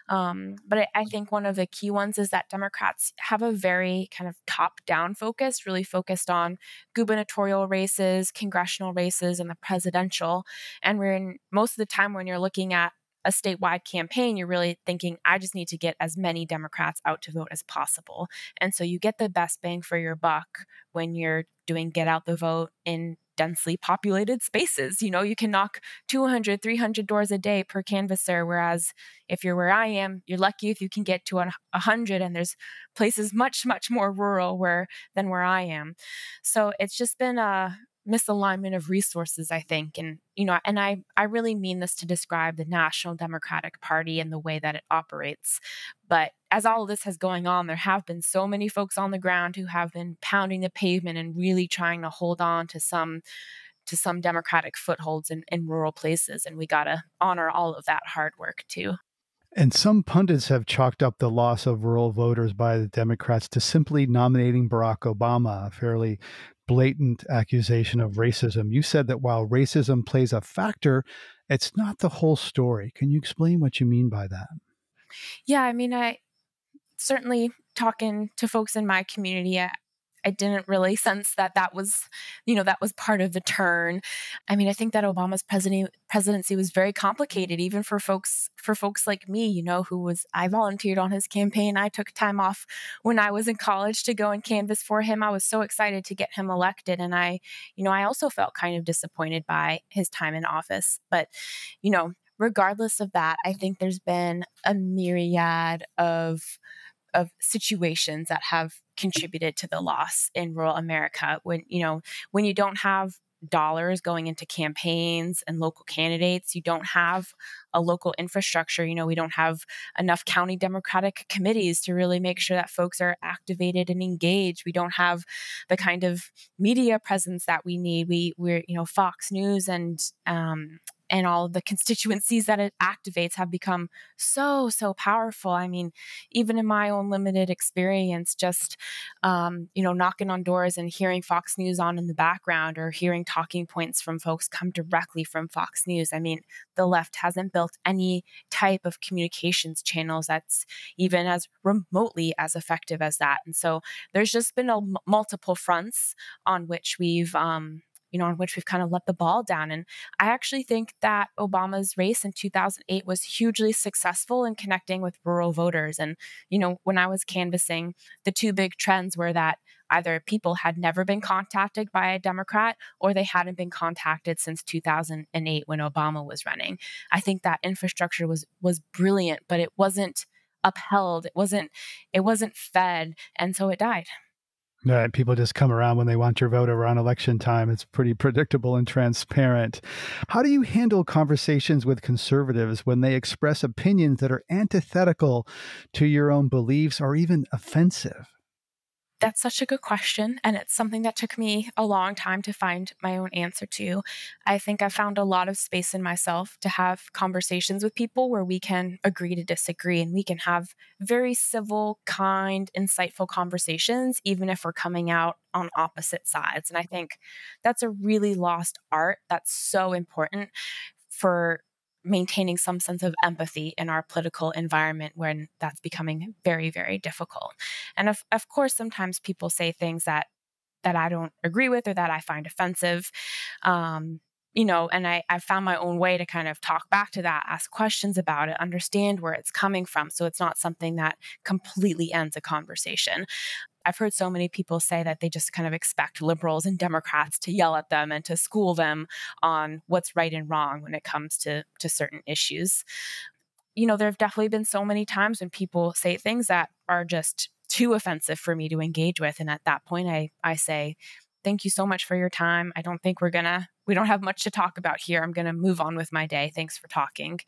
But I think one of the key ones is that Democrats have a very kind of top-down focus, really focused on gubernatorial races, congressional races, and the presidential. And most of the time when you're looking at a statewide campaign, you're really thinking, I just need to get as many Democrats out to vote as possible. And so you get the best bang for your buck when you're doing get out the vote in densely populated spaces. You can knock 200, 300 doors a day per canvasser, whereas if you're where I am, you're lucky if you can get to 100, and there's places much, much more rural than where I am. So it's just been a misalignment of resources, I think. And, I really mean this to describe the National Democratic Party and the way that it operates. But as all of this has going on, there have been so many folks on the ground who have been pounding the pavement and really trying to hold on to some Democratic footholds in rural places. And we got to honor all of that hard work too. And some pundits have chalked up the loss of rural voters by the Democrats to simply nominating Barack Obama, a fairly blatant accusation of racism. You said that while racism plays a factor, it's not the whole story. Can you explain what you mean by that? Yeah, I certainly talking to folks in my community, I didn't really sense that was part of the turn. I think that Obama's presidency was very complicated, even for folks like me, I volunteered on his campaign. I took time off when I was in college to go and canvass for him. I was so excited to get him elected. And I also felt kind of disappointed by his time in office. But, regardless of that, I think there's been a myriad of situations that have contributed to the loss in rural America. When you don't have dollars going into campaigns and local candidates, you don't have a local infrastructure. We don't have enough county Democratic committees to really make sure that folks are activated and engaged. We don't have the kind of media presence that we need. We're Fox News and all of the constituencies that it activates have become so powerful. Even in my own limited experience, just, knocking on doors and hearing Fox News on in the background, or hearing talking points from folks come directly from Fox News. The left hasn't built any type of communications channels that's even as remotely as effective as that. And so there's just been multiple fronts on which we've kind of let the ball down. And I actually think that Obama's race in 2008 was hugely successful in connecting with rural voters. And, when I was canvassing, the two big trends were that either people had never been contacted by a Democrat, or they hadn't been contacted since 2008 when Obama was running. I think that infrastructure was brilliant, but it wasn't upheld. It wasn't fed. And so it died. Right. People just come around when they want your vote around election time. It's pretty predictable and transparent. How do you handle conversations with conservatives when they express opinions that are antithetical to your own beliefs or even offensive? That's such a good question. And it's something that took me a long time to find my own answer to. I think I found a lot of space in myself to have conversations with people where we can agree to disagree, and we can have very civil, kind, insightful conversations, even if we're coming out on opposite sides. And I think that's a really lost art that's so important for maintaining some sense of empathy in our political environment when that's becoming very, very difficult. And of course, sometimes people say things that I don't agree with or that I find offensive. And I found my own way to kind of talk back to that, ask questions about it, understand where it's coming from. So it's not something that completely ends a conversation. I've heard so many people say that they just kind of expect liberals and Democrats to yell at them and to school them on what's right and wrong when it comes to certain issues. There have definitely been so many times when people say things that are just too offensive for me to engage with. And at that point, I say, thank you so much for your time. I don't think we don't have much to talk about here. I'm going to move on with my day. Thanks for talking,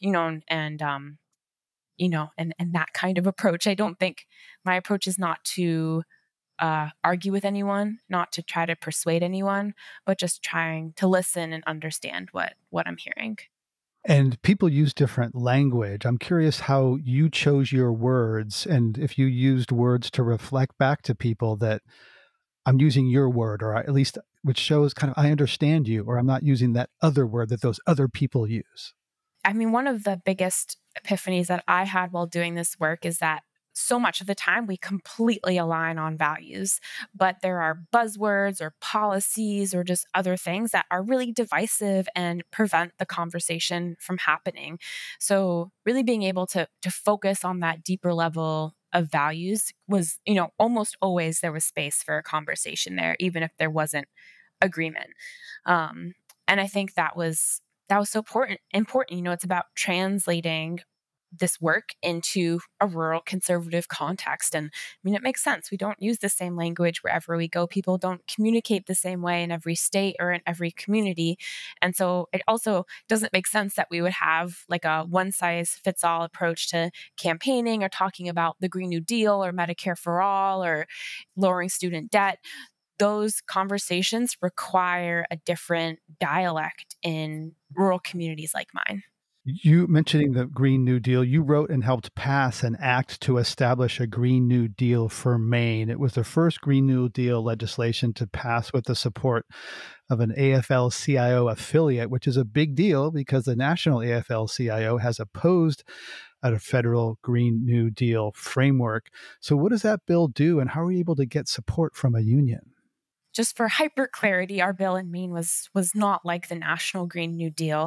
and that kind of approach. I don't think my approach is not to argue with anyone, not to try to persuade anyone, but just trying to listen and understand what I'm hearing. And people use different language. I'm curious how you chose your words, and if you used words to reflect back to people that I'm using your word, or at least which shows kind of I understand you, or I'm not using that other word that those other people use? I mean, one of the biggest epiphanies that I had while doing this work is that so much of the time we completely align on values, but there are buzzwords or policies or just other things that are really divisive and prevent the conversation from happening. So really being able to focus on that deeper level of values was, almost always there was space for a conversation there, even if there wasn't agreement. And I think that was so important. It's about translating this work into a rural conservative context. And I mean, it makes sense. We don't use the same language wherever we go. People don't communicate the same way in every state or in every community. And so it also doesn't make sense that we would have like a one size fits all approach to campaigning or talking about the Green New Deal or Medicare for All or lowering student debt. Those conversations require a different dialect in rural communities like mine. You mentioning the Green New Deal, you wrote and helped pass an act to establish a Green New Deal for Maine. It was the first Green New Deal legislation to pass with the support of an AFL-CIO affiliate, which is a big deal because the national AFL-CIO has opposed a federal Green New Deal framework. So what does that bill do, and how are you able to get support from a union? Just for hyper clarity, our bill in Maine was not like the National Green New Deal.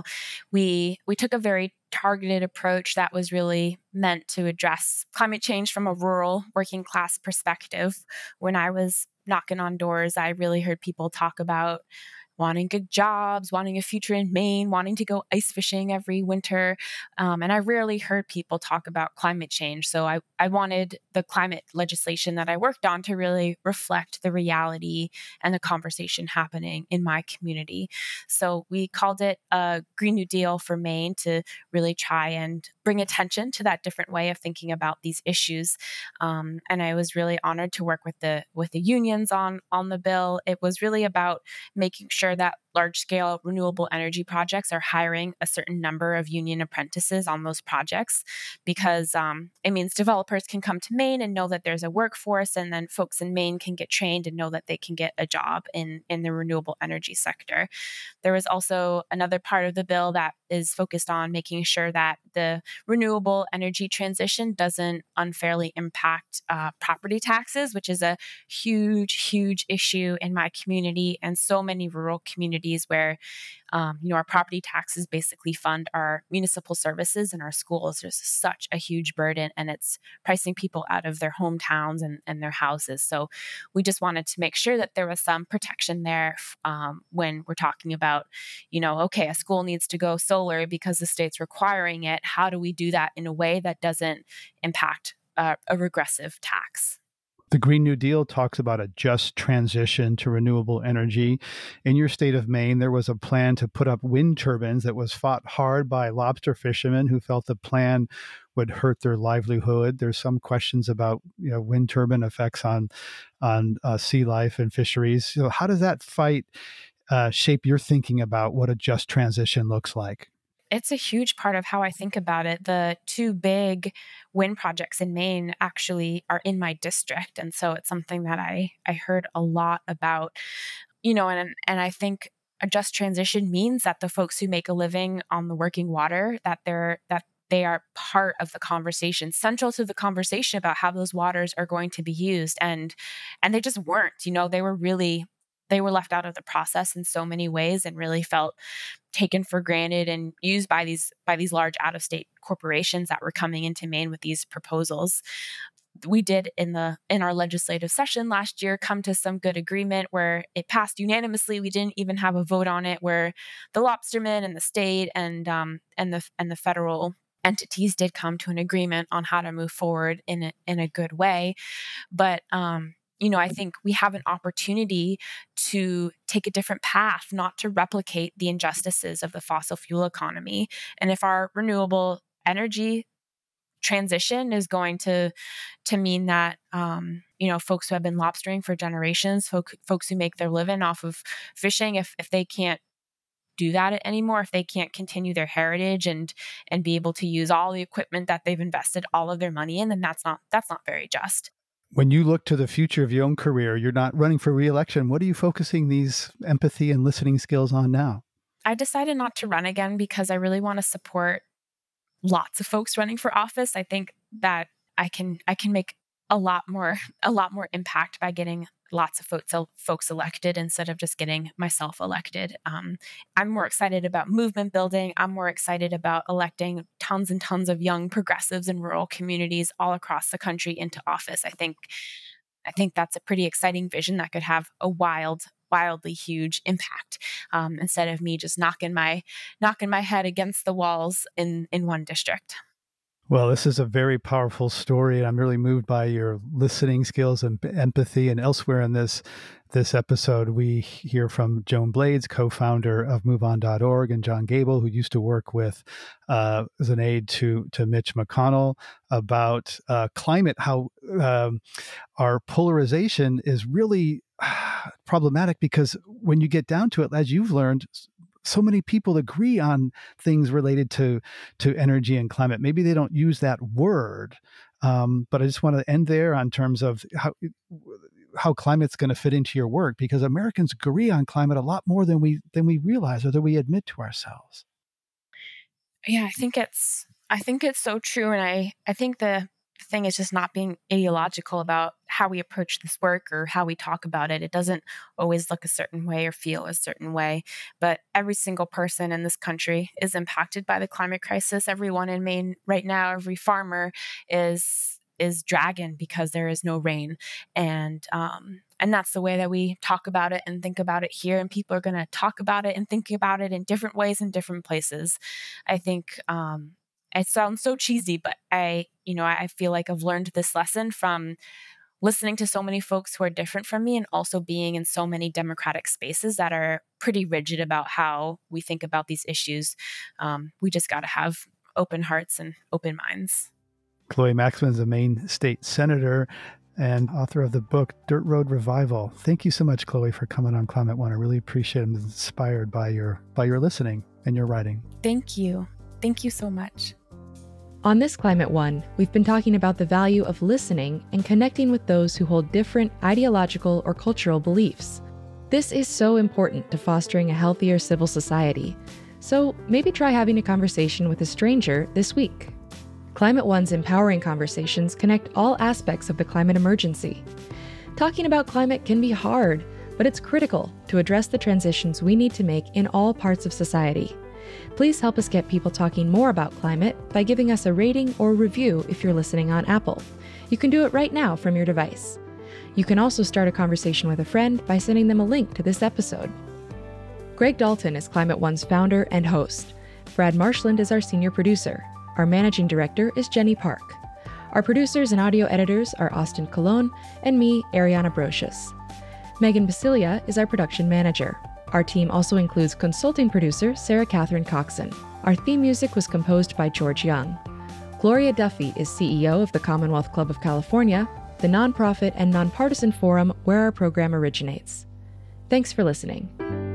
We took a very targeted approach that was really meant to address climate change from a rural working class perspective. When I was knocking on doors, I really heard people talk about wanting good jobs, wanting a future in Maine, wanting to go ice fishing every winter. And I rarely heard people talk about climate change. So I wanted the climate legislation that I worked on to really reflect the reality and the conversation happening in my community. So we called it a Green New Deal for Maine to really try and bring attention to that different way of thinking about these issues. And I was really honored to work with the unions on the bill. It was really about making sure that large-scale renewable energy projects are hiring a certain number of union apprentices on those projects, because it means developers can come to Maine and know that there's a workforce, and then folks in Maine can get trained and know that they can get a job in the renewable energy sector. There was also another part of the bill that is focused on making sure that the renewable energy transition doesn't unfairly impact property taxes, which is a huge, huge issue in my community and so many rural communities where our property taxes basically fund our municipal services and our schools. There's such a huge burden, and it's pricing people out of their hometowns and their houses. So we just wanted to make sure that there was some protection there when we're talking about, okay, a school needs to go solar because the state's requiring it. How do we do that in a way that doesn't impact a regressive tax? The Green New Deal talks about a just transition to renewable energy. In your state of Maine, there was a plan to put up wind turbines that was fought hard by lobster fishermen who felt the plan would hurt their livelihood. There's some questions about wind turbine effects on sea life and fisheries. So how does that fight shape your thinking about what a just transition looks like? It's a huge part of how I think about it. The two big wind projects in Maine actually are in my district. And so it's something that I heard a lot about, and I think a just transition means that the folks who make a living on the working water, that they are part of the conversation, central to the conversation about how those waters are going to be used. And they just weren't, they were left out of the process in so many ways and really felt taken for granted and used by these large out-of-state corporations that were coming into Maine with these proposals. We did in our legislative session last year come to some good agreement where it passed unanimously. We didn't even have a vote on it, where the lobstermen and the state and the federal entities did come to an agreement on how to move forward in a good way. But I think we have an opportunity to take a different path, not to replicate the injustices of the fossil fuel economy. And if our renewable energy transition is going to mean that, folks who have been lobstering for generations, folks who make their living off of fishing, if they can't do that anymore, if they can't continue their heritage and be able to use all the equipment that they've invested all of their money in, then that's not very just. When you look to the future of your own career, you're not running for re-election. What are you focusing these empathy and listening skills on now? I decided not to run again because I really want to support lots of folks running for office. I think that I can make a lot more impact by getting lots of folks elected instead of just getting myself elected. I'm more excited about movement building. I'm more excited about electing tons and tons of young progressives in rural communities all across the country into office. I think that's a pretty exciting vision that could have a wildly huge impact, instead of me just knocking my head against the walls in one district. Well, this is a very powerful story, and I'm really moved by your listening skills and empathy. And elsewhere in this episode, we hear from Joan Blades, co-founder of MoveOn.org, and John Gable, who used to work with as an aide to Mitch McConnell, about climate, how our polarization is really problematic, because when you get down to it, as you've learned, so many people agree on things related to energy and climate. Maybe they don't use that word, but I just want to end there on terms of how climate's going to fit into your work, because Americans agree on climate a lot more than we realize, or that we admit to ourselves. Yeah, I think it's so true, and I think the thing is just not being ideological about how we approach this work or how we talk about it. It doesn't always look a certain way or feel a certain way, but every single person in this country is impacted by the climate crisis. Everyone in Maine right now, every farmer is dragging because there is no rain, and that's the way that we talk about it and think about it here. And people are going to talk about it and think about it in different ways in different places. I think it sounds so cheesy, but I feel like I've learned this lesson from listening to so many folks who are different from me, and also being in so many democratic spaces that are pretty rigid about how we think about these issues. We just got to have open hearts and open minds. Chloe Maxman is a Maine state senator and author of the book Dirt Road Revival. Thank you so much, Chloe, for coming on Climate One. I really appreciate it. I'm inspired by your listening and your writing. Thank you. Thank you so much. On this Climate One, we've been talking about the value of listening and connecting with those who hold different ideological or cultural beliefs. This is so important to fostering a healthier civil society. So maybe try having a conversation with a stranger this week. Climate One's empowering conversations connect all aspects of the climate emergency. Talking about climate can be hard, but it's critical to address the transitions we need to make in all parts of society. Please help us get people talking more about climate by giving us a rating or review if you're listening on Apple. You can do it right now from your device. You can also start a conversation with a friend by sending them a link to this episode. Greg Dalton is Climate One's founder and host. Brad Marshland is our senior producer. Our managing director is Jenny Park. Our producers and audio editors are Austin Colon and me, Ariana Brocious. Megan Basilia is our production manager. Our team also includes consulting producer Sarah Catherine Coxon. Our theme music was composed by George Young. Gloria Duffy is CEO of the Commonwealth Club of California, the nonprofit and nonpartisan forum where our program originates. Thanks for listening.